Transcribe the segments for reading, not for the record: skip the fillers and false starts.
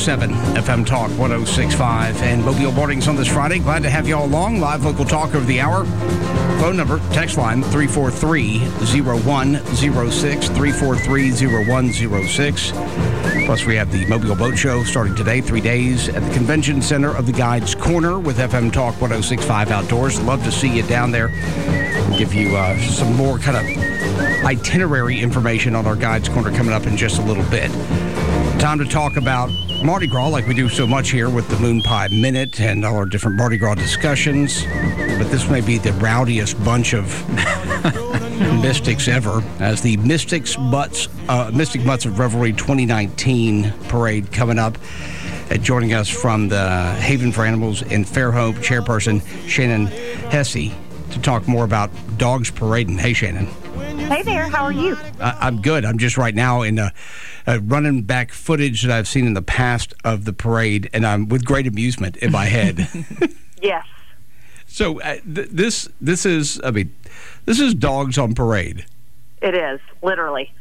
98.7 FM Talk 106.5 and Mobile Mornings on this Friday. Glad to have you all along. Live local talk over the hour. Phone number, text line 343-0106, 343-0106. Plus, we have the Mobile Boat Show starting today, 3 days at the Convention Center of the Guides Corner with FM Talk 106.5 Outdoors. Love to see you down there. Give you some more kind of itinerary information on our Guides Corner coming up in just a little bit. Time to talk about Mardi Gras like we do so much here with the Moon Pie Minute and all our different Mardi Gras discussions. But this may be the rowdiest bunch of mystics ever, as the Mystic Mutts of Revelry 2019 parade coming up. Joining us from the Haven for Animals in Fairhope, chairperson Shannon Hesse, to talk more about dogs parading. Hey, Shannon. Hey there, how are you? I'm good. I'm just right now in running back footage that I've seen in the past of the parade, and I'm with great amusement in my head. Yes. So this is dogs on parade. It is, literally.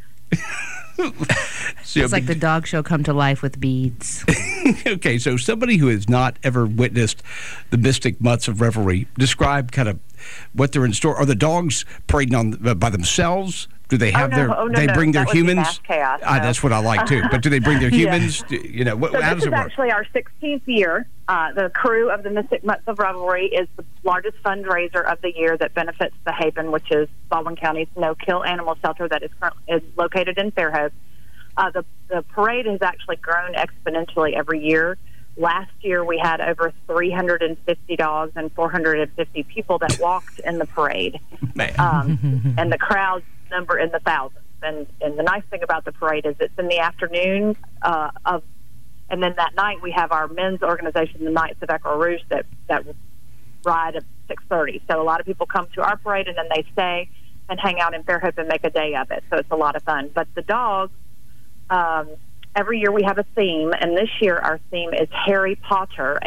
So, it's like the dog show come to life with beads. Okay, so somebody who has not ever witnessed the Mystic Mutts of Revelry, describe kind of what they're in store. Are the dogs parading on by themselves? Do they have bring their humans? Mass chaos, no. That's what I like too. But do they bring their humans? Yeah. How does it work? This is actually our 16th year. The crew of the Mystic Mutts of Revelry is the largest fundraiser of the year that benefits the Haven, which is Baldwin County's no-kill animal shelter that is located in Fairhope. The parade has actually grown exponentially every year. Last year, we had over 350 dogs and 450 people that walked in the parade. And the crowds number in the thousands. And the nice thing about the parade is it's in the afternoon and then that night we have our men's organization, the Knights of Echo Rouge, that ride at 6:30. So a lot of people come to our parade and then they stay and hang out in Fairhope and make a day of it. So it's a lot of fun. But the dogs, every year we have a theme, and this year our theme is Harry Potter,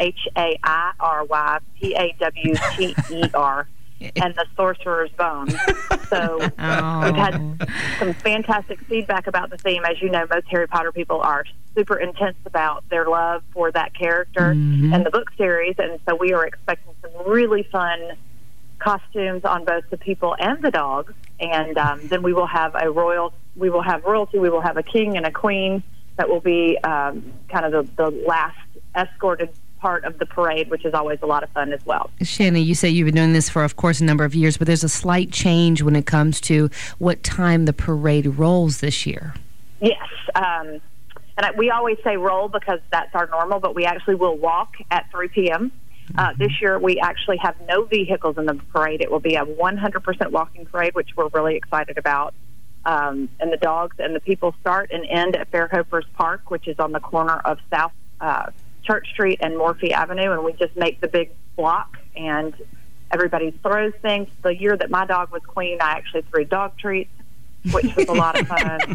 HAIRYPAWTER, and the Sorcerer's Bone. So we've had some fantastic feedback about the theme. As you know, most Harry Potter people are super intense about their love for that character and the book series, and so we are expecting some really fun costumes on both the people and the dogs. And then we will have royalty, we will have a king and a queen that will be kind of the last escorted part of the parade, which is always a lot of fun as well. Shannon, you say you've been doing this for, of course, a number of years, but there's a slight change when it comes to what time the parade rolls this year. Yes. We always say roll because that's our normal, but we actually will walk at 3 p.m. This year, we actually have no vehicles in the parade. It will be a 100% walking parade, which we're really excited about. And the dogs and the people start and end at Fairhopers Park, which is on the corner of South Church Street and Morphy Avenue, and we just make the big block, and everybody throws things. The year that my dog was queen, I actually threw dog treats, which was a lot of fun.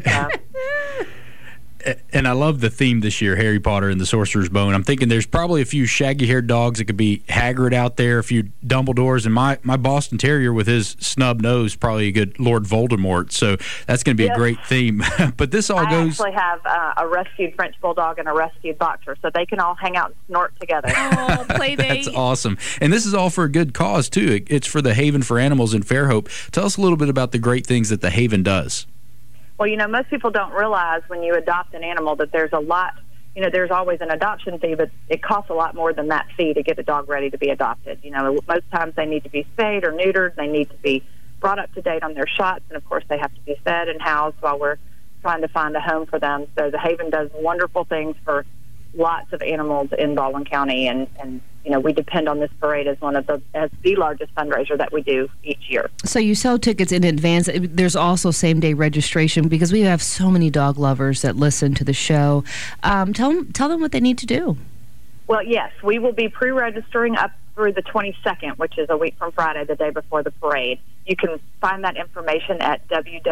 And I love the theme this year, Harry Potter and the Sorcerer's Bone. I'm thinking there's probably a few shaggy-haired dogs that could be Hagrid out there, a few Dumbledores, and my Boston Terrier with his snub nose, probably a good Lord Voldemort. So that's going to be a great theme. But this all goes... I actually have a rescued French Bulldog and a rescued Boxer, so they can all hang out and snort together. Oh, play date. That's awesome. And this is all for a good cause, too. It's for the Haven for Animals in Fairhope. Tell us a little bit about the great things that the Haven does. Well, most people don't realize when you adopt an animal that there's a lot, there's always an adoption fee, but it costs a lot more than that fee to get a dog ready to be adopted. Most times they need to be spayed or neutered. They need to be brought up to date on their shots, and, of course, they have to be fed and housed while we're trying to find a home for them. So the Haven does wonderful things for lots of animals in Baldwin County, and we depend on this parade as the largest fundraiser that we do each year. So you sell tickets in advance. There's also same-day registration because we have so many dog lovers that listen to the show. Tell them what they need to do. Well, yes, we will be pre-registering up through the 22nd, which is a week from Friday, the day before the parade. You can find that information at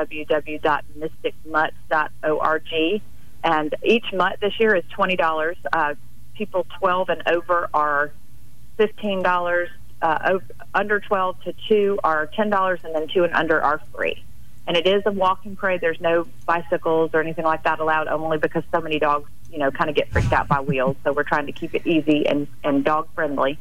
www.mysticmutts.org. And each mutt this year is $20. People 12 and over are $15. Under 12 to 2 are $10, and then 2 and under are free. And it is a walking parade. There's no bicycles or anything like that allowed, only because so many dogs, kind of get freaked out by wheels. So we're trying to keep it easy and dog friendly.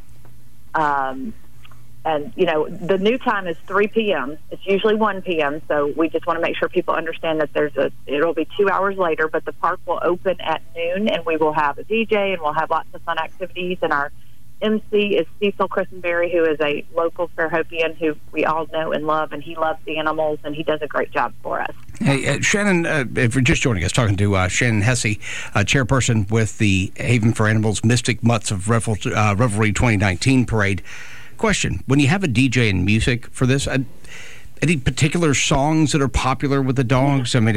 And, the new time is 3 p.m. It's usually 1 p.m., so we just want to make sure people understand that it'll be 2 hours later, but the park will open at noon, and we will have a DJ, and we'll have lots of fun activities. And our MC is Cecil Christenberry, who is a local Fairhopian who we all know and love, and he loves the animals, and he does a great job for us. Hey, Shannon, if you're just joining us, talking to Shannon Hesse, chairperson with the Haven for Animals Mystic Mutts of Revelry 2019 Parade. Question: when you have a DJ and music for this, any particular songs that are popular with the dogs? I mean,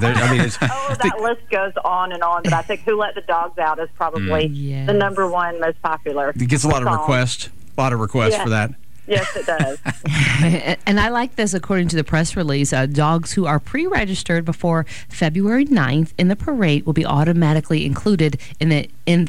that list goes on and on, but I think "Who Let the Dogs Out" is probably the number one most popular. It gets a lot of requests. A lot of requests for that. Yes, it does. And I like this, according to the press release, dogs who are pre-registered before February 9th in the parade will be automatically included in the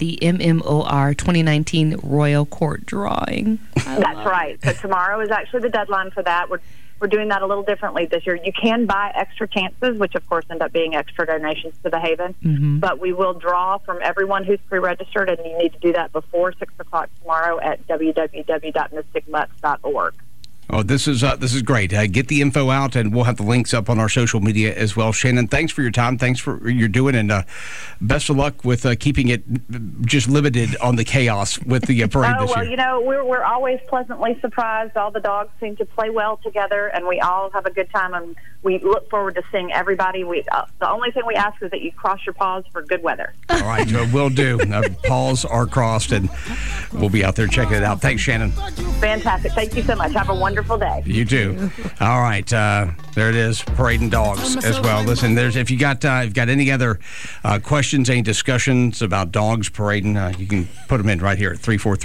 MMOR 2019 Royal Court drawing. That's right. So tomorrow is actually the deadline for that. We're doing that a little differently this year. You can buy extra chances, which of course end up being extra donations to the Haven, but we will draw from everyone who's pre-registered, and you need to do that before 6 o'clock tomorrow at www.mysticmutts.org. Oh, this is great. Get the info out, and we'll have the links up on our social media as well. Shannon, thanks for your time. Thanks for what you're doing, and best of luck with keeping it just limited on the chaos with the parade this year. We're always pleasantly surprised. All the dogs seem to play well together, and we all have a good time, and we look forward to seeing everybody. The only thing we ask is that you cross your paws for good weather. All right, we'll do. Paws are crossed, and we'll be out there checking it out. Thanks, Shannon. Fantastic. Thank you so much. Have a wonderful day. You too. All right, there it is, parading dogs as well. Listen, if you got any other questions, any discussions about dogs parading, you can put them in right here at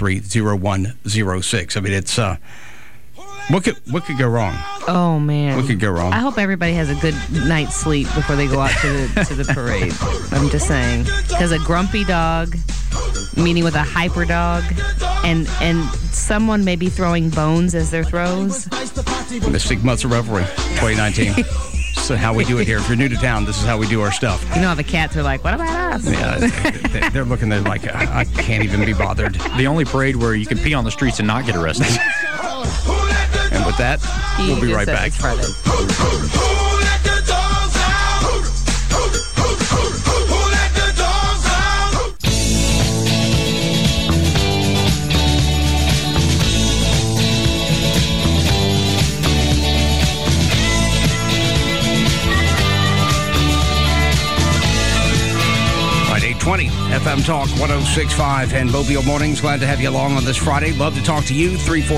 343-0106. I mean, it's what could go wrong? Oh man, what could go wrong? I hope everybody has a good night's sleep before they go out to the parade. I'm just saying, because a grumpy dog meeting with a hyper dog, and someone may be throwing bones as their throws. Mystic Mutts of Revelry 2019. So how we do it here. If you're new to town, this is how we do our stuff. You know how the cats are like, what about us? Yeah, they're looking there like, I can't even be bothered. The only parade where you can pee on the streets and not get arrested. And with that, we'll be right back. Right, 820 FM Talk 106.5 and Mobile Mornings. Glad to have you along on this Friday. Love to talk to you.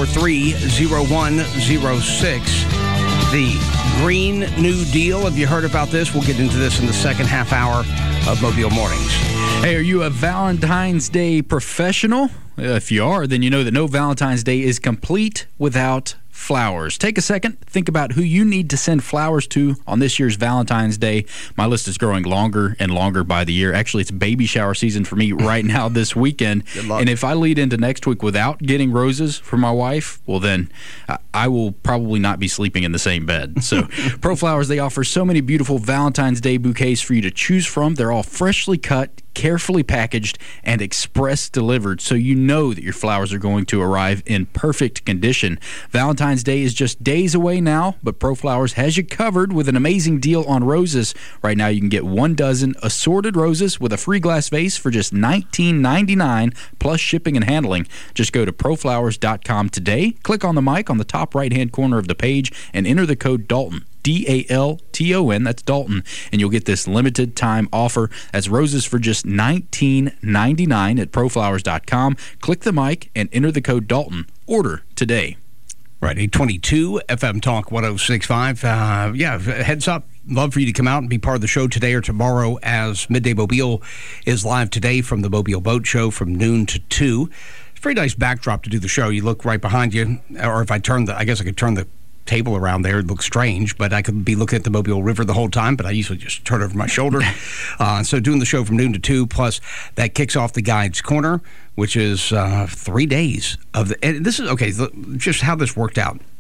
343-0106. The Green New Deal. Have you heard about this? We'll get into this in the second half hour of Mobile Mornings. Hey, are you a Valentine's Day professional? If you are, then you know that no Valentine's Day is complete without flowers. Take a second, think about who you need to send flowers to on this year's Valentine's Day. My list is growing longer and longer by the year. Actually, it's baby shower season for me right now this weekend. And if I lead into next week without getting roses for my wife, well then I will probably not be sleeping in the same bed. So ProFlowers, they offer so many beautiful Valentine's Day bouquets for you to choose from. They're all freshly cut, carefully packaged, and express delivered, so you know that your flowers are going to arrive in perfect condition. Valentine's Day is just days away now, but ProFlowers has you covered with an amazing deal on roses. Right now you can get 1 dozen assorted roses with a free glass vase for just $19.99 plus shipping and handling. Just go to proflowers.com today, click on the mic on the top right-hand corner of the page, and enter the code Dalton. DALTON, that's Dalton, and you'll get this limited time offer. That's roses for just $19.99 at proflowers.com. Click the mic and enter the code Dalton. Order today. Right, 822 FM Talk 106.5. Heads up. Love for you to come out and be part of the show today or tomorrow, as Midday Mobile is live today from the Mobile Boat Show from noon to 2. It's a pretty nice backdrop to do the show. You look right behind you, or if I guess I could turn the table around there. It looks strange, but I could be looking at the Mobile River the whole time, but I usually just turn over my shoulder. So doing the show from noon to 2, plus that kicks off the Guides Corner, which is 3 days of the... And this is, okay, just how this worked out.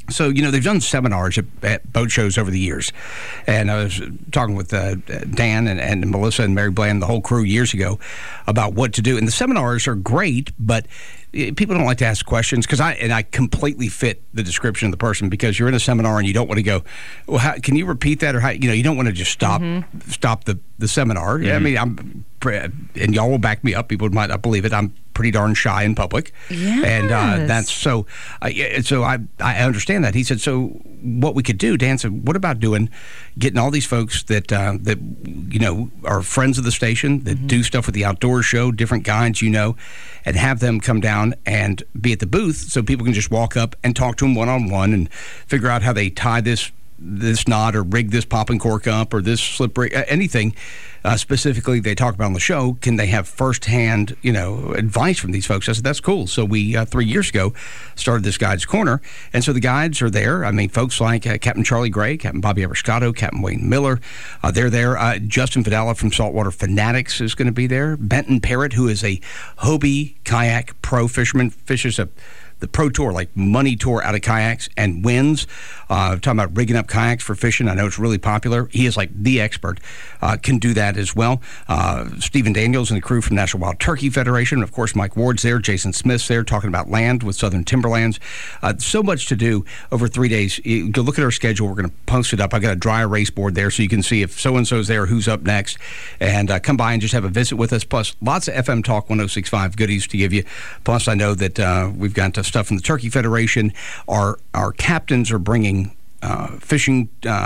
So, they've done seminars at boat shows over the years. And I was talking with Dan and Melissa and Mary Bland, the whole crew, years ago about what to do. And the seminars are great, but people don't like to ask questions because I completely fit the description of the person, because you're in a seminar and you don't want to go, well, can you repeat that? Or you don't want to just stop the seminar. I mean, and y'all will back me up. People might not believe it. I'm pretty darn shy in public. Yes. And that's so I understand that. He said, so what we could do, Dan said, what about getting all these folks that are friends of the station, that do stuff with the outdoor show, different guides, and have them come down and be at the booth so people can just walk up and talk to them one-on-one and figure out how they tie this knot or rig this popping cork up or this slip rig, anything specifically they talk about on the show. Can they have firsthand, advice from these folks? I said, that's cool. So we, 3 years ago, started this Guides Corner. And so the guides are there. I mean, folks like Captain Charlie Gray, Captain Bobby Everscato, Captain Wayne Miller, they're there. Justin Fidella from Saltwater Fanatics is going to be there. Benton Parrott, who is a Hobie kayak pro fisherman, fishes the Pro Tour, like money tour out of kayaks, and wins. Talking about rigging up kayaks for fishing. I know it's really popular. He is like the expert. Can do that as well. Stephen Daniels and the crew from National Wild Turkey Federation. Of course, Mike Ward's there. Jason Smith's there talking about land with Southern Timberlands. So much to do over 3 days. You go look at our schedule. We're going to post it up. I got a dry erase board there so you can see if so-and-so's there, who's up next. And come by and just have a visit with us. Plus, lots of FM Talk 106.5 goodies to give you. Plus, I know that we've got stuff from the Turkey Federation. Our captains are bringing fishing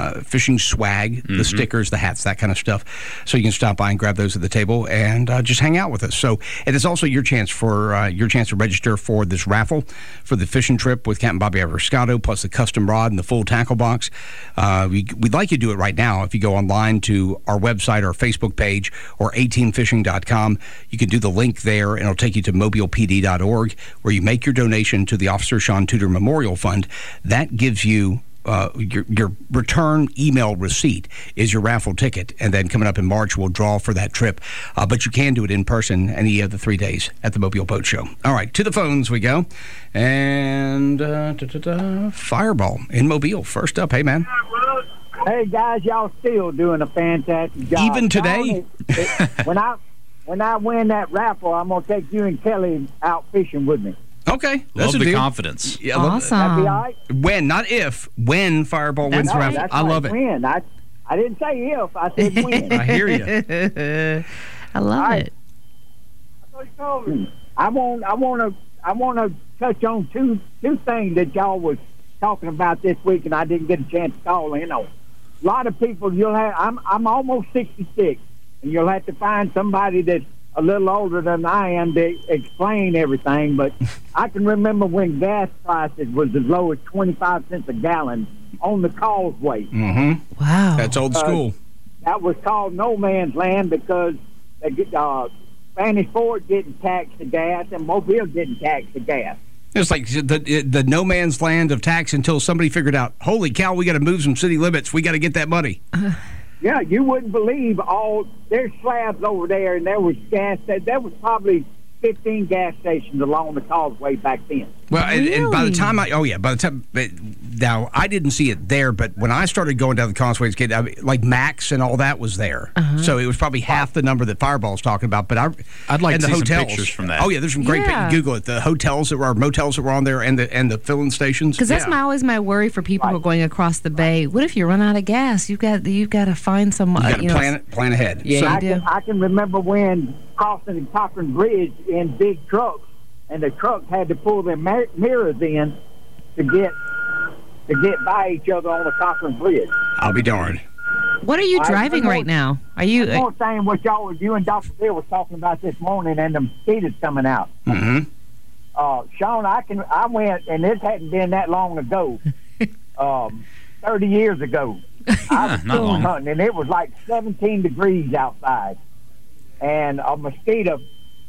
swag, the stickers, the hats, that kind of stuff. So you can stop by and grab those at the table and just hang out with us. So it is also your chance to register for this raffle for the fishing trip with Captain Bobby Everscato, plus the custom rod and the full tackle box. We'd like you to do it right now. If you go online to our website, our Facebook page, or ateamfishing.com, you can do the link there, and it'll take you to mobilepd.org, where you make your donation to the Officer Sean Tudor Memorial Fund. That gives you your return email receipt is your raffle ticket, and then coming up in March we'll draw for that trip. But you can do it in person any of the 3 days at the Mobile Boat Show. All right, to the phones we go. And Fireball in Mobile, first up. Hey, man. Hey, guys, y'all still doing a fantastic job. Even today? When I win that raffle, I'm going to take you and Kelly out fishing with me. Okay. That's love the deal. Confidence. Yeah, awesome. That'd be all right? When, not if. When Fireball wins the raffle. I love it. When. I didn't say if. I said when. I hear you. I love it. I want to touch on two things that y'all was talking about this week, and I didn't get a chance to call in on. A lot of people, I'm almost 66, and you'll have to find somebody that's a little older than I am to explain everything, but I can remember when gas prices was as low as 25 cents a gallon on the causeway. Mm-hmm. Wow. That's old school. That was called no man's land because Spanish Fort didn't tax the gas and Mobile didn't tax the gas. It's like the no man's land of tax until somebody figured out, holy cow, we got to move some city limits. We got to get that money. Yeah, you wouldn't believe there's slabs over there, and there was gas. There was probably 15 gas stations along the causeway back then. Well, really? and by the time now I didn't see it there, but when I started going down the causeway, like Max and all that was there. So it was probably half the number that Fireball's talking about. But I'd like to see hotels, some pictures from that. Oh yeah, there's some great pictures. Google it. The hotels that were motels that were on there, and the filling stations. Because that's always my worry for people who are going across the bay. What if you run out of gas? You've got to find some. You got to plan ahead. Yeah, so, I can remember when crossing the Cochran Bridge in big trucks, and the trucks had to pull their mirrors in to get by each other on the Cochran Bridge. I'll be darned. What are you driving right now? Are you? One more thing, what you and Dr. Bill was talking about this morning, and the mosquitoes coming out. Mm-hmm. Sean, I went, and this hadn't been that long ago, 30 years ago. I was coon hunting, and it was like 17 degrees outside, and a mosquito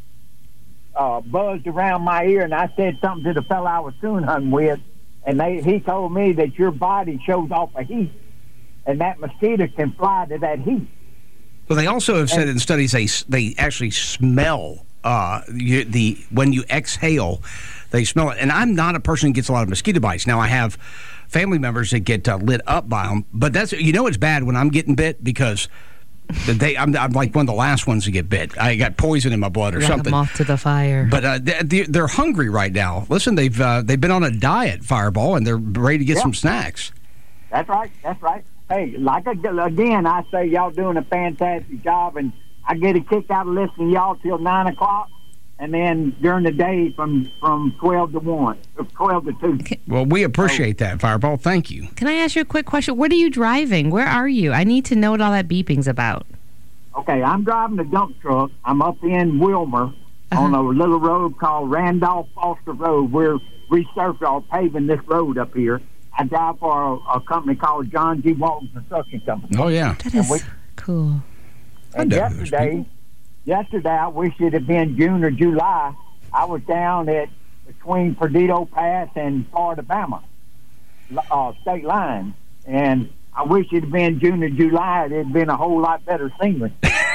buzzed around my ear, and I said something to the fellow I was coon hunting with, and he told me that your body shows off a heat, and that mosquito can fly to that heat. Well, they also have said in studies they actually smell when you exhale, they smell it. And I'm not a person who gets a lot of mosquito bites. Now, I have family members that get lit up by them, but that's, it's bad when I'm getting bit because I'm like one of the last ones to get bit. I got poison in my blood or something. Moth to the fire. But they're hungry right now. Listen, they've been on a diet, Fireball, and they're ready to get some snacks. That's right. Hey, again, I say y'all doing a fantastic job, and I get a kick out of listening to y'all till 9 o'clock, and then during the day from 12 to 1, 12 to 2. Well, we appreciate that, Fireball. Thank you. Can I ask you a quick question? What are you driving? Where are you? I need to know what all that beeping's about. Okay, I'm driving a dump truck. I'm up in Wilmer on a little road called Randolph Foster Road. We're resurfacing or paving this road up here. I drive for a company called John G. Walton Construction Company. Oh, yeah. That is cool. And yesterday, I wish it had been June or July. I was down at between Perdido Pass and Florida, Bama state line, and I wish it had been June or July. It had been a whole lot better scenery.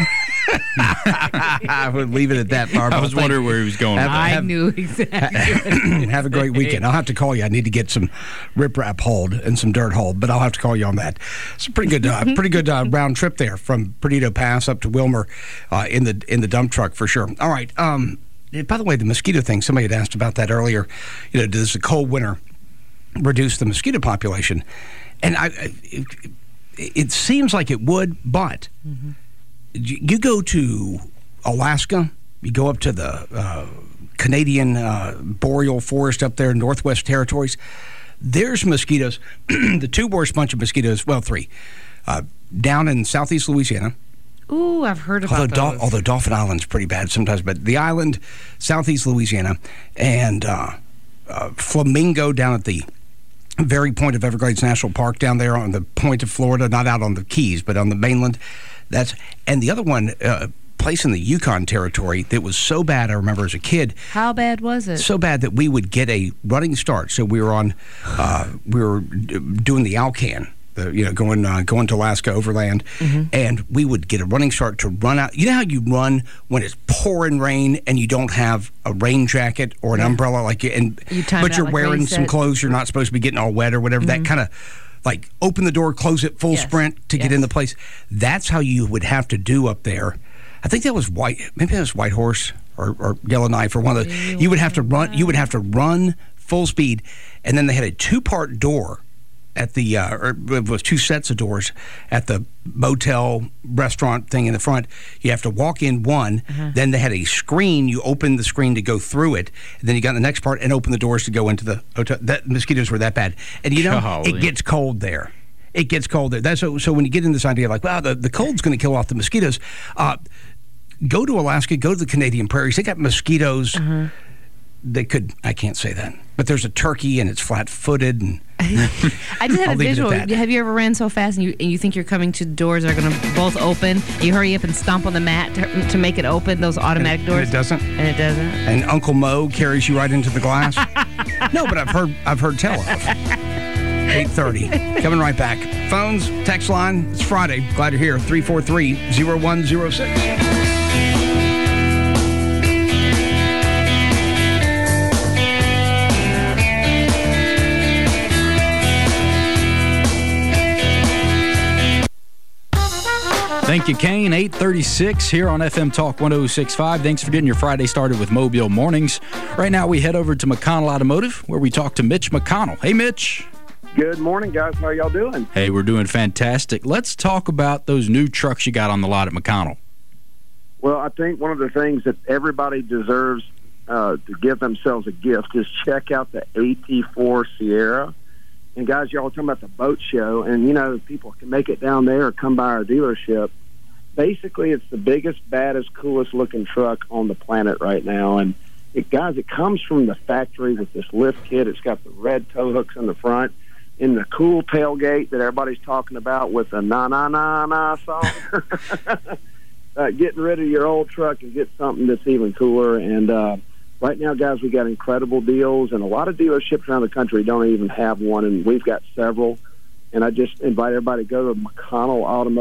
I would leave it at that, Fireball. I was wondering where he was going. I knew exactly. Have a great weekend. I'll have to call you. I need to get some riprap hauled and some dirt hauled, but I'll have to call you on that. It's a pretty good round trip there from Perdido Pass up to Wilmer in the dump truck for sure. All right. By the way, the mosquito thing, somebody had asked about that earlier. Does the cold winter reduce the mosquito population? And it seems like it would, but you go to Alaska, you go up to the Canadian boreal forest up there in Northwest Territories, there's mosquitoes, the two worst bunch of mosquitoes, well, three, down in southeast Louisiana. Ooh, I've heard about those. Although Dauphin Island's pretty bad sometimes, but the island, southeast Louisiana, and Flamingo down at the very point of Everglades National Park down there on the point of Florida, not out on the Keys, but on the mainland. And the other one, place in the Yukon Territory that was so bad, I remember as a kid. How bad was it? So bad that we would get a running start. So we were doing the Alcan, going to Alaska overland, and we would get a running start to run out. You know how you run when it's pouring rain and you don't have a rain jacket or an umbrella, but you're wearing some clothes you're not supposed to be getting all wet or whatever. That kind of like open the door, close it, full sprint to get in the place. That's how you would have to do up there. I think that was maybe that was White Horse or Yellowknife or one of those. You would have to run. You would have to run full speed, and then they had a two-part door at the or it was two sets of doors at the motel restaurant thing in the front. You have to walk in one, then they had a screen. You open the screen to go through it, and then you got in the next part and open the doors to go into the hotel. That mosquitoes were that bad, and it gets cold there. It gets cold there. So when you get in this idea like, wow, the cold's going to kill off the mosquitoes, go to Alaska, go to the Canadian prairies. They got mosquitoes. They could, I can't say that, but there's a turkey and it's flat-footed. And I just had a visual. Have you ever ran so fast and you think you're coming to doors that are going to both open? You hurry up and stomp on the mat to make it open, those automatic doors? And it doesn't? And it doesn't? And Uncle Mo carries you right into the glass? No, but I've heard tell of. 8:30. Coming right back. Phones, text line. It's Friday. Glad you're here. 343-0106. Thank you, Kane. 8:36 here on FM Talk 106.5. Thanks for getting your Friday started with Mobile Mornings. Right now, we head over to McConnell Automotive, where we talk to Mitch McConnell. Hey, Mitch. Good morning, guys. How y'all doing? Hey, we're doing fantastic. Let's talk about those new trucks you got on the lot at McConnell. Well, I think one of the things that everybody deserves to give themselves a gift is check out the AT4 Sierra. And, guys, y'all are talking about the boat show, and, people can make it down there or come by our dealership. Basically, it's the biggest, baddest, coolest-looking truck on the planet right now. And, it comes from the factory with this lift kit. It's got the red tow hooks in the front and the cool tailgate that everybody's talking about with a na-na-na-na song. Getting rid of your old truck and get something that's even cooler. And right now, guys, we got incredible deals, and a lot of dealerships around the country don't even have one, and we've got several. And I just invite everybody to go to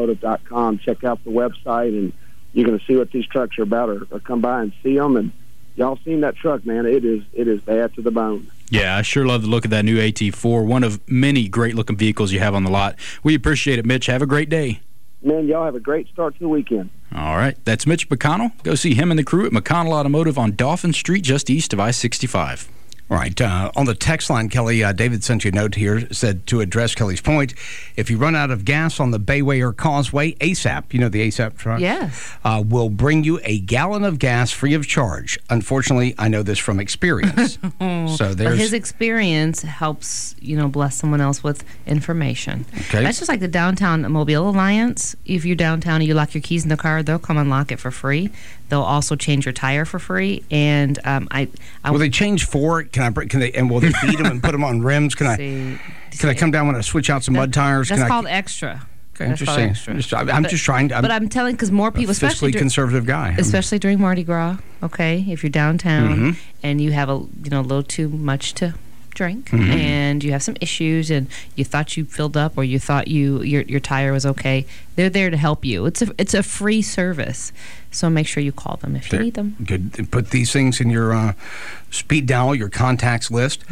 McConnellAutomotive.com, check out the website, and you're going to see what these trucks are about, or come by and see them. And y'all seen that truck, man? It is bad to the bone. Yeah, I sure love the look of that new AT4, one of many great-looking vehicles you have on the lot. We appreciate it, Mitch. Have a great day. Man, y'all have a great start to the weekend. All right, that's Mitch McConnell. Go see him and the crew at McConnell Automotive on Dauphin Street, just east of I-65. All right. On the text line, Kelly, David sent you a note here, said to address Kelly's point, if you run out of gas on the Bayway or Causeway, ASAP, you know the ASAP truck? Yes. Will bring you a gallon of gas free of charge. Unfortunately, I know this from experience. So But his experience helps, bless someone else with information. Okay. That's just like the Downtown Mobile Alliance. If you're downtown and you lock your keys in the car, they'll come unlock it for free. They'll also change your tire for free. And will they change for it? And will they feed them and put them on rims? Can I come down when I switch out some mud tires? That's called extra. Okay, I'm just saying. I'm just trying to. But I'm telling, because more people, especially conservative guy, especially during Mardi Gras. Okay, if you're downtown and you have a little too much to drink and you have some issues and you thought you filled up or you thought your tire was okay, they're there to help you. It's a free service, so make sure you call them if you need them. Good. Put these things in your speed dial, your contacts list.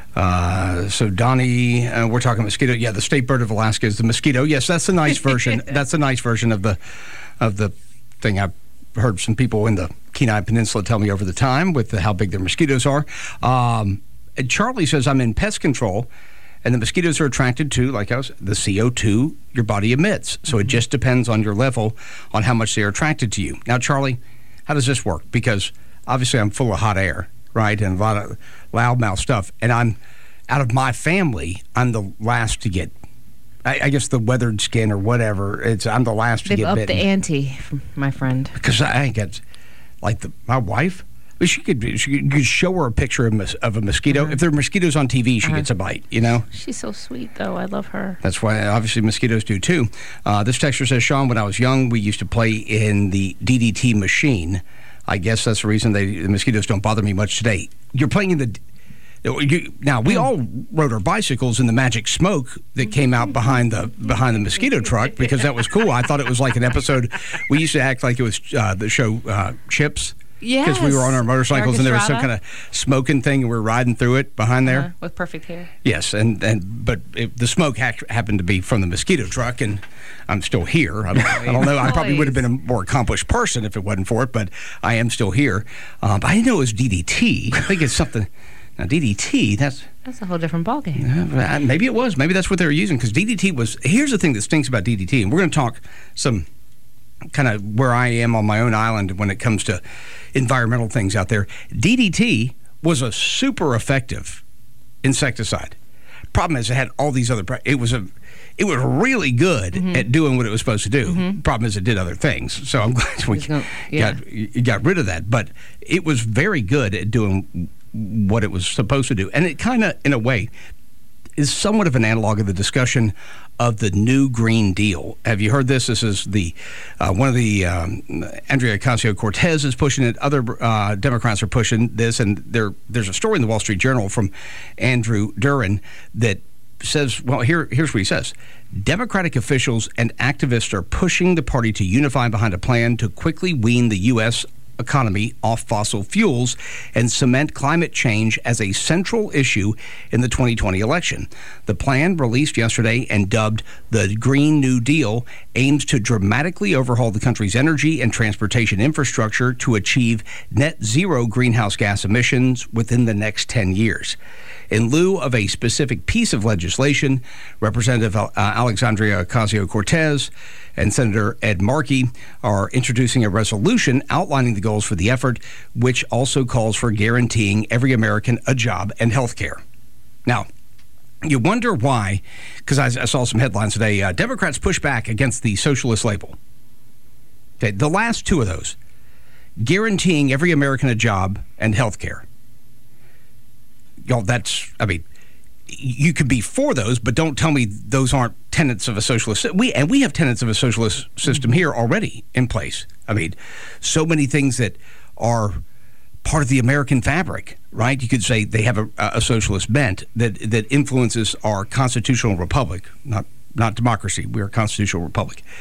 So Donnie, we're talking mosquito. Yeah, the state bird of Alaska is the mosquito. Yes, that's a nice version. That's a nice version of the thing. I've heard some people in the Kenai Peninsula tell me over the time with how big their mosquitoes are. Charlie says, I'm in pest control, and the mosquitoes are attracted to, the CO2 your body emits. So it just depends on your level on how much they're attracted to you. Now, Charlie, how does this work? Because obviously I'm full of hot air, right, and a lot of loudmouth stuff. And I'm, out of my family, I'm the last to get, I guess, the weathered skin or whatever. I'm the last to get bitten. They've upped the ante, my friend. Because I get, my wife, she could show her a picture of a mosquito. If there are mosquitoes on TV, she gets a bite, She's so sweet, though. I love her. That's why, obviously, mosquitoes do, too. This texter says, Sean, when I was young, we used to play in the DDT machine. I guess that's the reason the mosquitoes don't bother me much today. You're playing in the... Now, we all rode our bicycles in the magic smoke that came out behind the mosquito truck because that was cool. I thought it was like an episode. We used to act like it was the show Chips. Yes. Because we were on our motorcycles and there was some kind of smoking thing and we were riding through it behind there. With perfect hair. Yes, but the smoke happened to be from the mosquito truck, and I'm still here. I don't know. I probably would have been a more accomplished person if it wasn't for it, but I am still here. But I didn't know it was DDT. I think it's something. Now, DDT, that's a whole different ballgame. Maybe it was. Maybe that's what they were using, because DDT was... Here's the thing that stinks about DDT, and we're going to talk some kind of where I am on my own island when it comes to environmental things out there. DDT was a super effective insecticide. Problem is, it had all these other... It was really good at doing what it was supposed to do. Problem is, it did other things. So I'm glad we got rid of that. But it was very good at doing what it was supposed to do. And it kind of, in a way, is somewhat of an analog of the discussion of the new Green Deal. Have you heard this? This is the one of the Andrea Ocasio-Cortez is pushing it. Other Democrats are pushing this, and there's a story in the Wall Street Journal from Andrew Duran that says, well, here's what he says. Democratic officials and activists are pushing the party to unify behind a plan to quickly wean the U.S. economy off fossil fuels and cement climate change as a central issue in the 2020 election. The plan, released yesterday and dubbed the Green New Deal, aims to dramatically overhaul the country's energy and transportation infrastructure to achieve net zero greenhouse gas emissions within the next 10 years. In lieu of a specific piece of legislation, Representative Alexandria Ocasio-Cortez and Senator Ed Markey are introducing a resolution outlining the goals for the effort, which also calls for guaranteeing every American a job and health care. Now, you wonder why, because I saw some headlines today, Democrats push back against the socialist label. Okay, the last two of those, guaranteeing every American a job and health care. You could be for those, but don't tell me those aren't tenets of a socialist. We have tenets of a socialist system here already in place. So many things that are part of the American fabric, right? You could say they have a socialist bent that influences our constitutional republic, not democracy. We're a constitutional republic.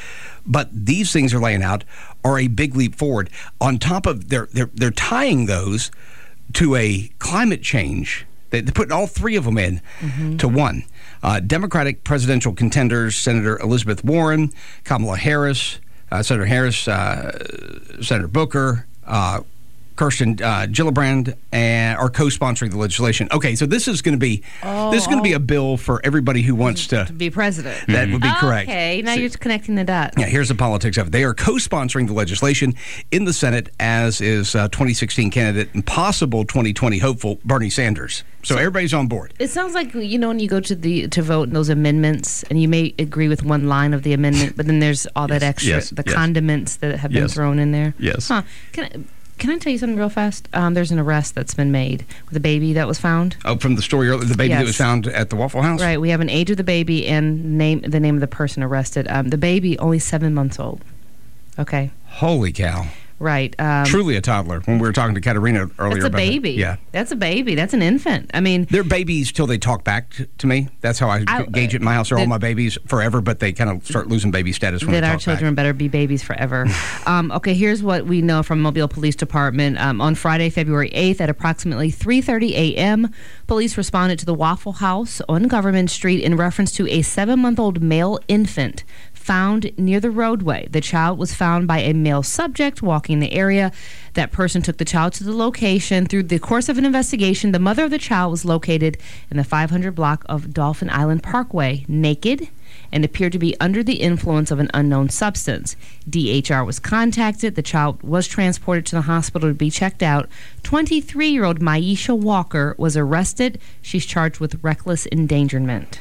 but these things are laying out are a big leap forward. On top of they're tying those to a climate change. They're putting all three of them in to one. Democratic presidential contenders, Senator Elizabeth Warren, Kamala Harris, Senator Harris, Senator Booker, Kirsten Gillibrand, are co-sponsoring the legislation. Okay, so this is going to be a bill for everybody who wants to be president. That would be correct. Okay, now you're connecting the dots. Yeah, here's the politics of it. They are co-sponsoring the legislation in the Senate, as is 2016 candidate and possible 2020 hopeful Bernie Sanders. So everybody's on board. It sounds like, when you go to vote in those amendments, and you may agree with one line of the amendment, but then there's all that extra, condiments that have been thrown in there. Yes. Huh. Can I tell you something real fast? There's an arrest that's been made with a baby that was found. Oh, from the story earlier, the baby that was found at the Waffle House? Right. We have an age of the baby and the name of the person arrested. The baby, only 7 months old. Okay. Holy cow. Right. Truly a toddler. When we were talking to Katerina earlier that's a about baby. Yeah. That's a baby. That's an infant. I mean, they're babies till they talk back to me. That's how I gauge it in my house. They're all my babies forever, but they kind of start losing baby status when they talk back. That our children better be babies forever. Okay, here's what we know from Mobile Police Department. On Friday, February 8th at approximately 3:30 a.m., police responded to the Waffle House on Government Street in reference to a 7-month-old male infant found near the roadway. The child was found by a male subject walking the area. That person took the child to the location. Through the course of an investigation, the mother of the child was located in the 500 block of Dolphin Island Parkway, naked, and appeared to be under the influence of an unknown substance. DHR was contacted. The child was transported to the hospital to be checked out. 23-year-old Maisha Walker was arrested. She's charged with reckless endangerment.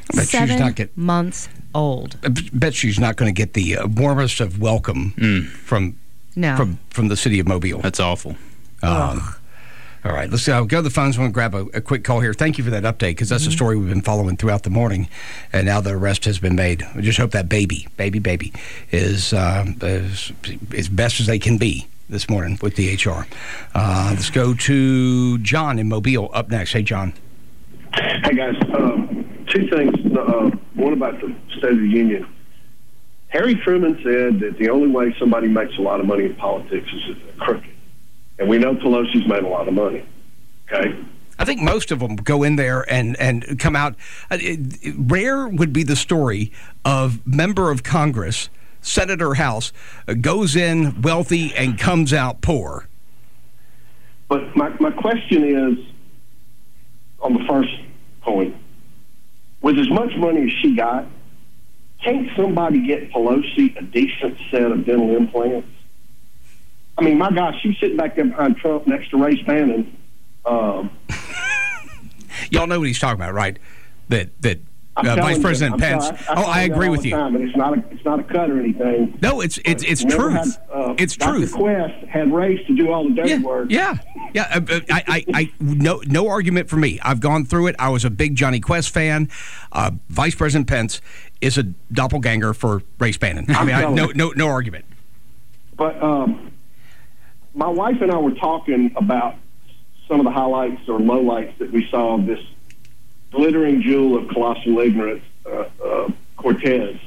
7 months old. I bet she's not going to get the warmest of welcome from the city of Mobile. That's awful. All right, let's go to the phones. I want to grab a quick call here. Thank you for that update, because that's a story we've been following throughout the morning, and now the arrest has been made. We just hope that baby is as best as they can be this morning with DHR. Let's go to John in Mobile up next. Hey, John. Hey, guys. Two things. One about the State of the Union. Harry Truman said that the only way somebody makes a lot of money in politics is if they're crooked. And we know Pelosi's made a lot of money. Okay? I think most of them go in there and come out. Rare would be the story of member of Congress, Senator House, goes in wealthy and comes out poor. But my question is, on the first point, with as much money as she got, can't somebody get Pelosi a decent set of dental implants? I mean, my gosh, she's sitting back there behind Trump next to Ray Bannon. Y'all know what he's talking about, right? That Vice President Pence. I agree with you. But it's not a cut or anything. No, it's truth. It's truth. Dr. Quest had Ray to do all the dirty work. Yeah. I no argument for me. I've gone through it. I was a big Johnny Quest fan. Vice President Pence is a doppelganger for Ray Bannon. I mean, no argument. But my wife and I were talking about some of the highlights or lowlights that we saw of this glittering jewel of colossal ignorance, Cortez.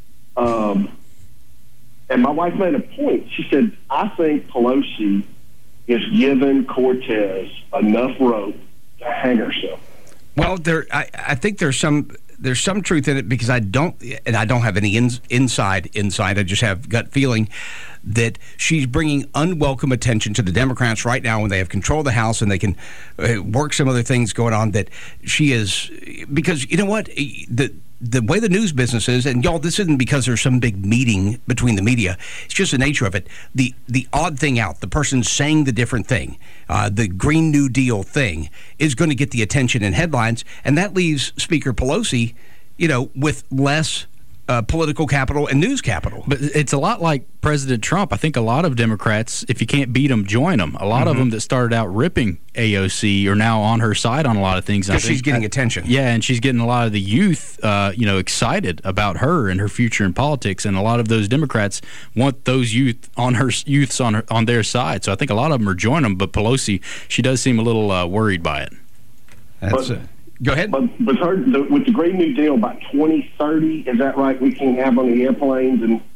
And my wife made a point. She said, I think Pelosi is giving Cortez enough rope to hang herself. Well, I think there's some truth in it, because I don't have any inside. I just have gut feeling that she's bringing unwelcome attention to the Democrats right now when they have control of the House and they can work some other things going on. That she is, because you know what, the way the news business is, and y'all, this isn't because there's some big meeting between the media. It's just the nature of it. The odd thing out, the person saying the different thing, the Green New Deal thing, is going to get the attention in headlines, and that leaves Speaker Pelosi, with less political capital and news capital. But it's a lot like President Trump. I think a lot of Democrats, if you can't beat them, join them. A lot of them that started out ripping AOC are now on her side on a lot of things. Because she's getting attention. Yeah, and she's getting a lot of the youth, excited about her and her future in politics. And a lot of those Democrats want those youths on their side. So I think a lot of them are joining them. But Pelosi, she does seem a little worried by it. Go ahead. But with the Green New Deal, by 2030, is that right? We can't have on the airplanes and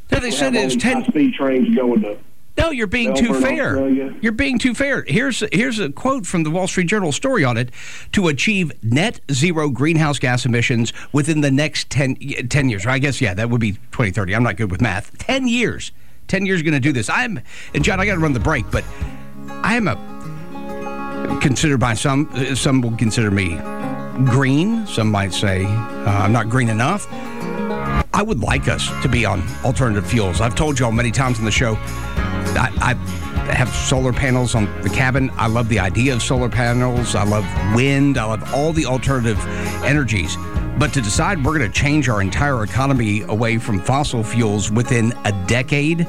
No, they said it's 10 high-speed trains going to. No, you're being too Melbourne, fair. Australia. You're being too fair. Here's a quote from the Wall Street Journal story on it. To achieve net zero greenhouse gas emissions within the next 10 years. Or I guess, yeah, that would be 2030. I'm not good with math. 10 years. 10 years going to do this. And John, I got to run the break, but I am considered by some will consider me green. Some might say I'm not green enough. I would like us to be on alternative fuels. I've told y'all many times on the show, I have solar panels on the cabin. I love the idea of solar panels. I love wind. I love all the alternative energies. But to decide we're going to change our entire economy away from fossil fuels within a decade,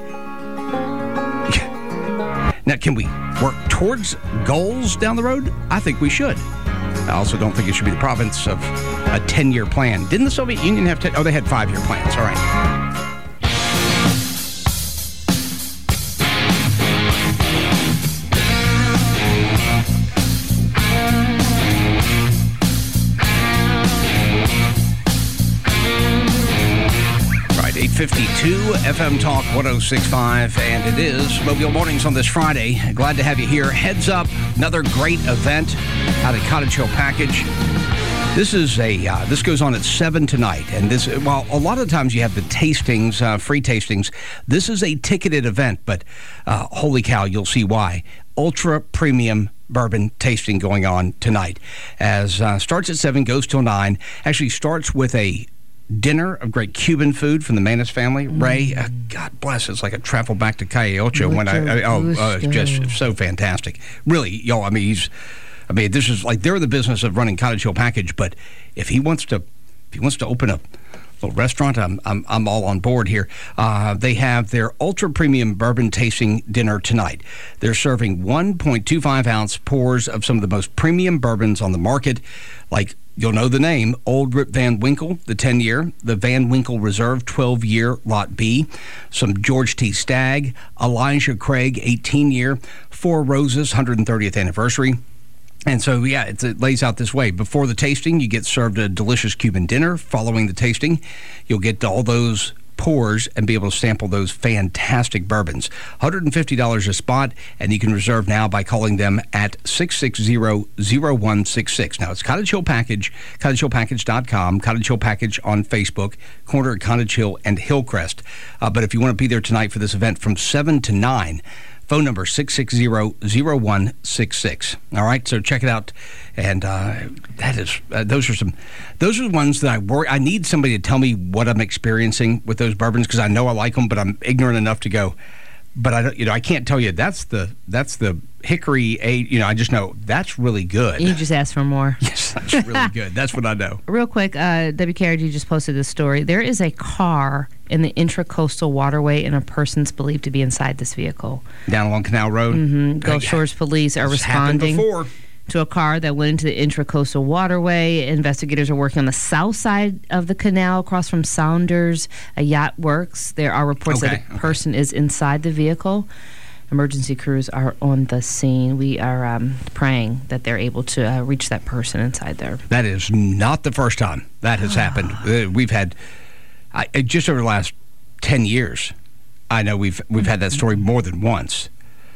now can we work towards goals down the road? I think we should. I also don't think it should be the province of a 10-year plan. Didn't the Soviet Union have 10? Oh, they had 5-year plans. All right. Right, 8:52 FM Talk 106.5, and it is Mobile Mornings on this Friday. Glad to have you here. Heads up, another great event out at Cottage Hill Package. This is this goes on at 7 tonight, and this, while a lot of times you have the tastings, free tastings, this is a ticketed event, but holy cow, you'll see why. Ultra premium bourbon tasting going on tonight. As starts at 7, goes till 9. Actually starts with a dinner of great Cuban food from the Manis family. Ray, God bless, it's like a travel back to Calle Ocho. It's just so fantastic. Really, y'all, I mean, this is like, they're in the business of running Cottage Hill Package, but if he wants to open a little restaurant, I'm all on board here. They have their ultra premium bourbon tasting dinner tonight. They're serving 1.25 ounce pours of some of the most premium bourbons on the market, like, you'll know the name, Old Rip Van Winkle, the 10-year, the Van Winkle Reserve 12-year Lot B, some George T. Stagg, Elijah Craig 18-year, Four Roses 130th anniversary. And so, yeah, it lays out this way. Before the tasting, you get served a delicious Cuban dinner. Following the tasting, you'll get all those pours and be able to sample those fantastic bourbons. $150 a spot, and you can reserve now by calling them at 660-0166. Now, it's Cottage Hill Package, cottagehillpackage.com, Cottage Hill Package on Facebook, corner at Cottage Hill and Hillcrest. But if you want to be there tonight for this event from 7 to 9, phone number 660-0166. All right, so check it out. And those are the ones that I worry. I need somebody to tell me what I'm experiencing with those bourbons, because I know I like them, but I'm ignorant enough to go. But I can't tell you that's the Hickory I just know that's really good. You just ask for more. Yes, that's really good. That's what I know. Real quick, WKRG just posted this story. There is a car in the Intracoastal Waterway, and a person's believed to be inside this vehicle. Down along Canal Road? Mm-hmm. Gulf Shores police are responding to a car that went into the Intracoastal Waterway. Investigators are working on the south side of the canal across from Saunders Yacht Works. There are reports that a person is inside the vehicle. Emergency crews are on the scene. We are praying that they're able to reach that person inside there. That is not the first time that has happened. We've had, just over the last 10 years, I know we've had that story more than once.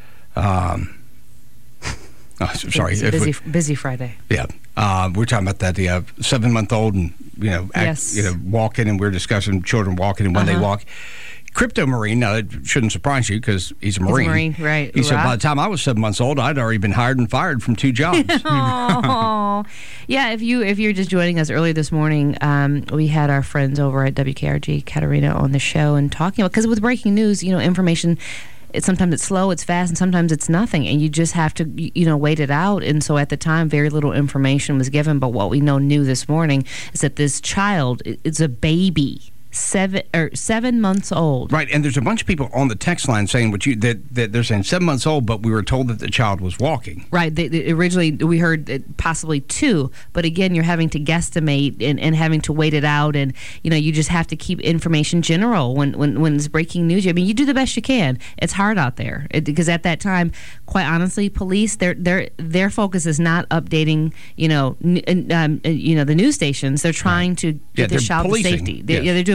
Sorry. Busy Friday. Yeah. We're talking about that, the 7-month-old and, walking, and we're discussing children walking and when they walk. Crypto Marine, now it shouldn't surprise you because he's a Marine. He's a Marine, right. He said by the time I was 7 months old, I'd already been hired and fired from 2 jobs. Oh, yeah. If you're just joining us earlier this morning, we had our friends over at WKRG, Katarina, on the show and talking about, because with breaking news, information, sometimes it's slow, it's fast, and sometimes it's nothing, and you just have to, wait it out. And so at the time, very little information was given. But what we know new this morning is that this child is a baby. 7 months old. Right, and there's a bunch of people on the text line saying that they're saying 7 months old, but we were told that the child was walking. Right. Originally, we heard possibly 2, but again, you're having to guesstimate and having to wait it out, and you just have to keep information general when it's breaking news. I mean, you do the best you can. It's hard out there because at that time, quite honestly, police their focus is not updating the news stations. They're trying to get the child to safety. They're doing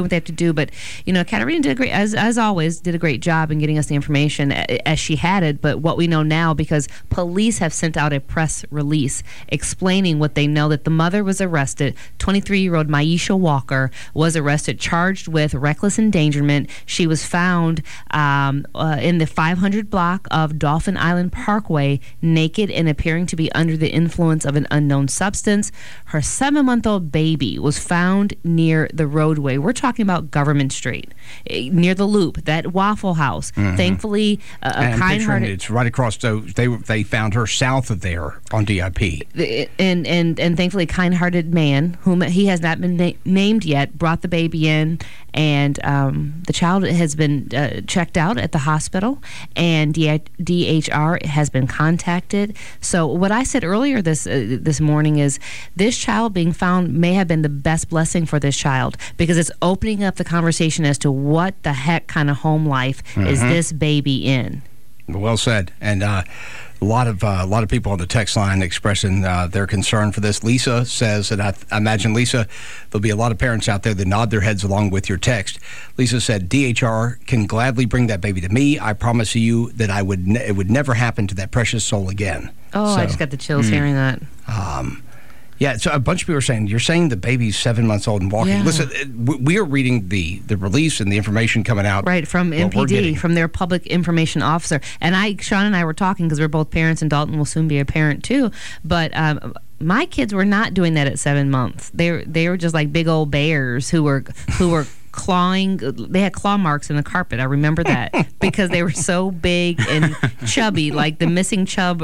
what they have to do. But, Katerina did a great, as always, did a great job in getting us the information as she had it. But what we know now, because police have sent out a press release explaining what they know, that the mother was arrested. 23-year-old Maisha Walker was arrested, charged with reckless endangerment. She was found in the 500 block of Dolphin Island Parkway, naked and appearing to be under the influence of an unknown substance. Her 7-month-old baby was found near the roadway. We're talking about Government Street, near the Loop, that Waffle House. Thankfully, a kind-hearted... It's right across, so they found her south of there on DIP. And thankfully, a kind-hearted man, whom he has not been named yet, brought the baby in, and the child has been checked out at the hospital, and DHR has been contacted. So what I said earlier this morning is this child being found may have been the best blessing for this child, because it's opening up the conversation as to what the heck kind of home life is this baby in. Well said. And a lot of people on the text line expressing their concern for this. Lisa says, and I imagine, Lisa, there'll be a lot of parents out there that nod their heads along with your text. Lisa said, DHR can gladly bring that baby to me. I promise you that it would never happen to that precious soul again. Oh, so, I just got the chills hearing that. Yeah, so a bunch of people are saying, you're saying the baby's 7 months old and walking. Yeah. Listen, we are reading the release and the information coming out. Right, from MPD, from their public information officer. And Sean and I were talking, because we're both parents, and Dalton will soon be a parent too. But my kids were not doing that at 7 months. They were just like big old bears who were clawing. They had claw marks in the carpet. I remember that because they were so big and chubby, like the missing Chub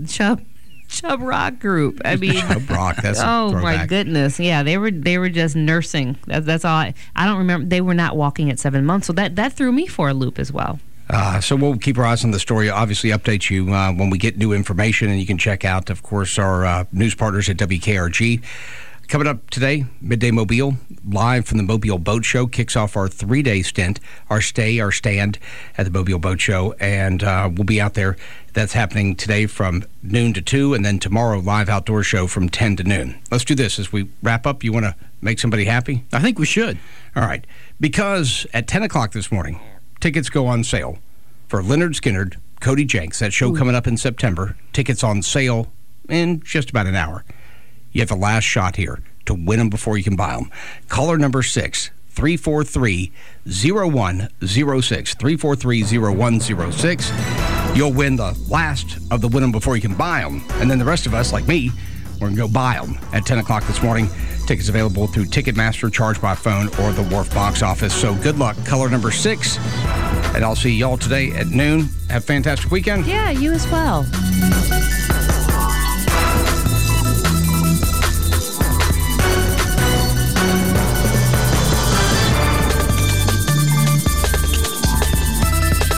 Rock group. I mean, Chub Rock. That's oh my goodness. Yeah, they were just nursing. That's all. I don't remember. They were not walking at 7 months, so that threw me for a loop as well. So we'll keep our eyes on the story. Obviously, update you when we get new information, and you can check out, of course, our news partners at WKRG. Coming up today, Midday Mobile, live from the Mobile Boat Show, kicks off our 3-day stint, our stand at the Mobile Boat Show, and we'll be out there. That's happening today from noon to 2, and then tomorrow, live outdoor show from 10 to noon. Let's do this as we wrap up. You want to make somebody happy? I think we should. All right. Because at 10 o'clock this morning, tickets go on sale for Leonard Skinner, Cody Jenks, that show coming up in September. Tickets on sale in just about an hour. You have the last shot here to win them before you can buy them. Caller number 6, 343-0106, 343-0106. You'll win the last of the win them before you can buy them. And then the rest of us, like me, we're going to go buy them at 10 o'clock this morning. Tickets available through Ticketmaster, Charge by Phone, or the Wharf box office. So good luck. Caller number 6. And I'll see y'all today at noon. Have a fantastic weekend. Yeah, you as well.